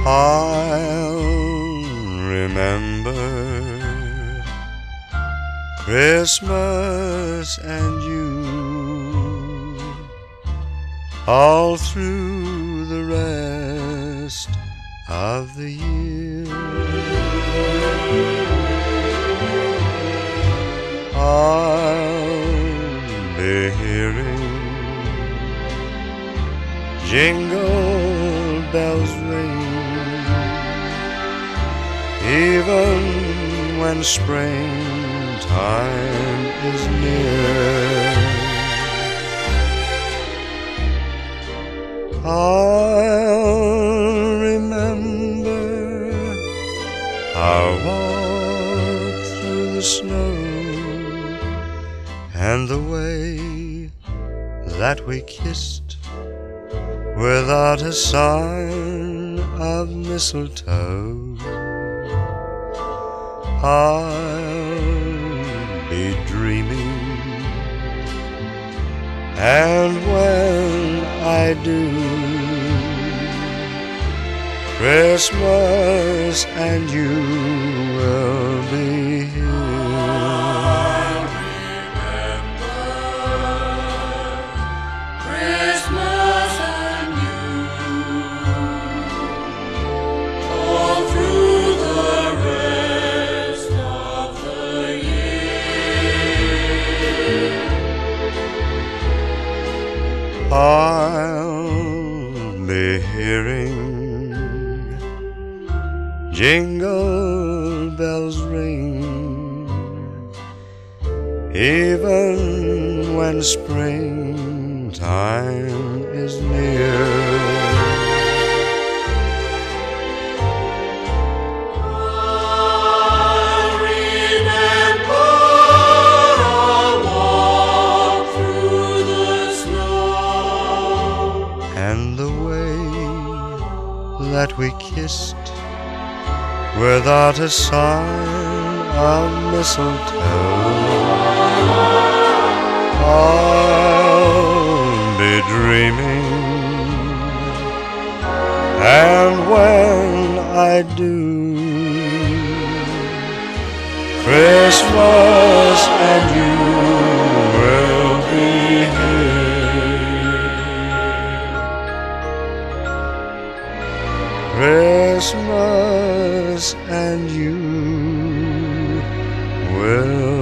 I'll remember Christmas and you all through the rest of the year. I'll be hearing jingle bells ring, even when springtime is near. I'll remember our walk through the snow and the way that we kissed without a sign of mistletoe. I'll be dreaming, and when I do, Christmas and you will be here. I'll be hearing jingle bells ring, even when springtime is near. And the way that we kissed without a sign of mistletoe. I'll be dreaming, and when I do, Christmas and you will be here. Christmas and you will